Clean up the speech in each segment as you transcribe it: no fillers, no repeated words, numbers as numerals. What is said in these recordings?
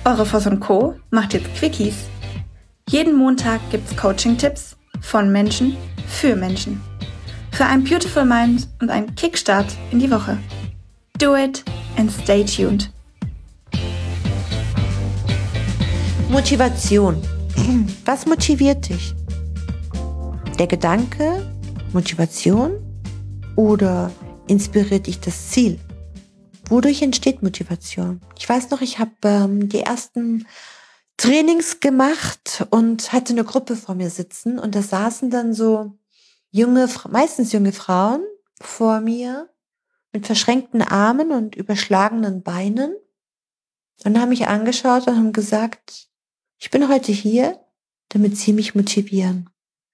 Eure Voss & Co. macht jetzt Quickies. Jeden Montag gibt's Coaching-Tipps von Menschen für Menschen. Für ein Beautiful Mind und einen Kickstart in die Woche. Do it and stay tuned. Motivation. Was motiviert dich? Der Gedanke, Motivation, oder inspiriert dich das Ziel? Wodurch entsteht Motivation? Ich weiß noch, ich habe die ersten Trainings gemacht und hatte eine Gruppe vor mir sitzen und da saßen dann so meistens junge Frauen vor mir mit verschränkten Armen und überschlagenen Beinen und haben mich angeschaut und haben gesagt, ich bin heute hier, damit sie mich motivieren.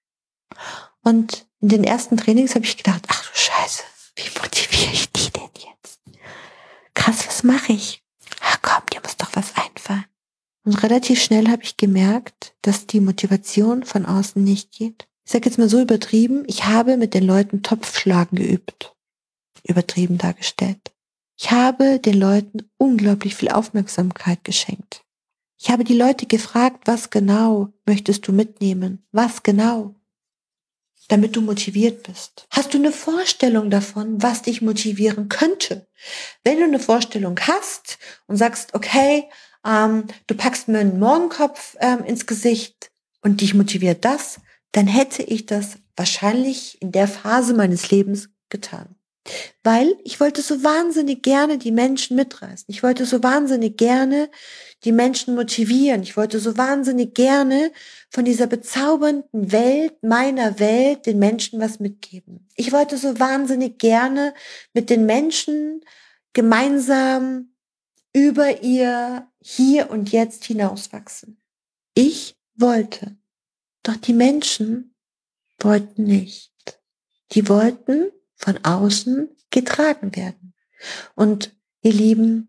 Und in den ersten Trainings habe ich gedacht, ach du Scheiße, wie motiviere ich die denn jetzt? Krass, was mache ich? Ach komm, dir muss doch was einfallen. Und relativ schnell habe ich gemerkt, dass die Motivation von außen nicht geht. Ich sage jetzt mal so übertrieben, ich habe mit den Leuten Topfschlagen geübt. Übertrieben dargestellt. Ich habe den Leuten unglaublich viel Aufmerksamkeit geschenkt. Ich habe die Leute gefragt, was genau möchtest du mitnehmen? Was genau? Damit du motiviert bist. Hast du eine Vorstellung davon, was dich motivieren könnte? Wenn du eine Vorstellung hast und sagst, okay, du packst mir einen Mohrenkopf ins Gesicht und dich motiviert das, dann hätte ich das wahrscheinlich in der Phase meines Lebens getan. Weil ich wollte so wahnsinnig gerne die Menschen mitreißen. Ich wollte so wahnsinnig gerne die Menschen motivieren. Ich wollte so wahnsinnig gerne von dieser bezaubernden Welt, meiner Welt, den Menschen was mitgeben. Ich wollte so wahnsinnig gerne mit den Menschen gemeinsam über ihr Hier und Jetzt hinauswachsen. Ich wollte. Doch die Menschen wollten nicht. Die wollten von außen getragen werden. Und ihr Lieben,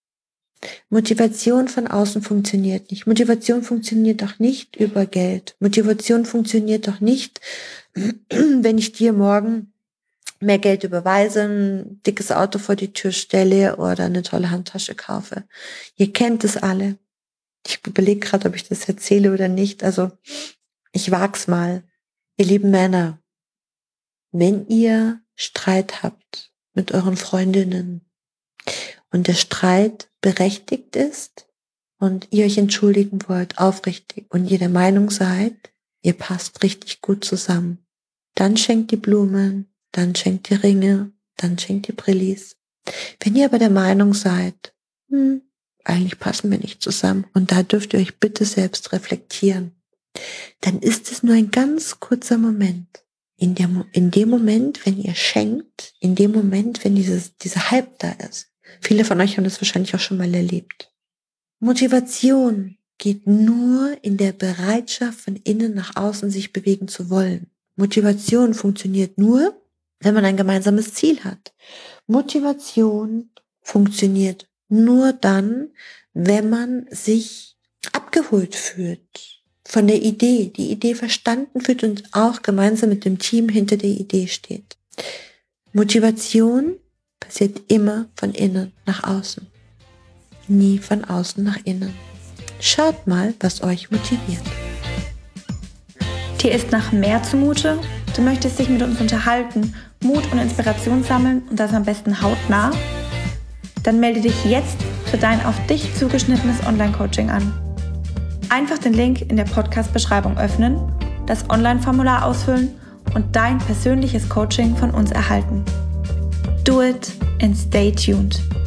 Motivation von außen funktioniert nicht. Motivation funktioniert doch nicht über Geld. Motivation funktioniert doch nicht, wenn ich dir morgen mehr Geld überweise, ein dickes Auto vor die Tür stelle oder eine tolle Handtasche kaufe. Ihr kennt es alle. Ich überlege gerade, ob ich das erzähle oder nicht. Also ich wag's mal. Ihr lieben Männer, wenn ihr Streit habt mit euren Freundinnen und der Streit berechtigt ist und ihr euch entschuldigen wollt, aufrichtig, und ihr der Meinung seid, ihr passt richtig gut zusammen, dann schenkt die Blumen, dann schenkt die Ringe, dann schenkt die Brillis. Wenn ihr aber der Meinung seid, eigentlich passen wir nicht zusammen, und da dürft ihr euch bitte selbst reflektieren, dann ist es nur ein ganz kurzer Moment. In dem Moment, wenn ihr schenkt, in dem Moment, wenn dieser Hype da ist. Viele von euch haben das wahrscheinlich auch schon mal erlebt. Motivation geht nur in der Bereitschaft, von innen nach außen sich bewegen zu wollen. Motivation funktioniert nur, wenn man ein gemeinsames Ziel hat. Motivation funktioniert nur dann, wenn man sich abgeholt fühlt von der Idee, die Idee verstanden fühlt und auch gemeinsam mit dem Team hinter der Idee steht. Motivation passiert immer von innen nach außen, nie von außen nach innen. Schaut mal, was euch motiviert. Dir ist nach mehr zumute? Du möchtest dich mit uns unterhalten, Mut und Inspiration sammeln und das am besten hautnah? Dann melde dich jetzt für dein auf dich zugeschnittenes Online-Coaching an. Einfach den Link in der Podcast-Beschreibung öffnen, das Online-Formular ausfüllen und dein persönliches Coaching von uns erhalten. Do it and stay tuned.